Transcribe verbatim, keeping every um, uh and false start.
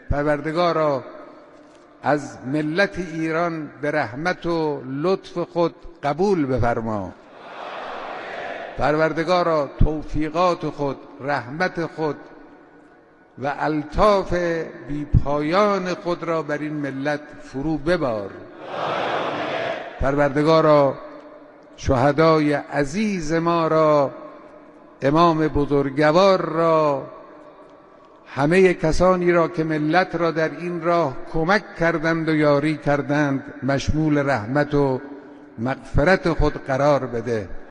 پروردگارا از ملت ایران به رحمت و لطف خود قبول بفرما. پروردگارا توفیقات خود، رحمت خود و الطاف بی پایان خود را بر این ملت فرو ببار. پروردگارا شهدای عزیز ما را، امام بزرگوار را، همه کسانی را که ملت را در این راه کمک کردند و یاری کردند مشمول رحمت و مغفرت خود قرار بده.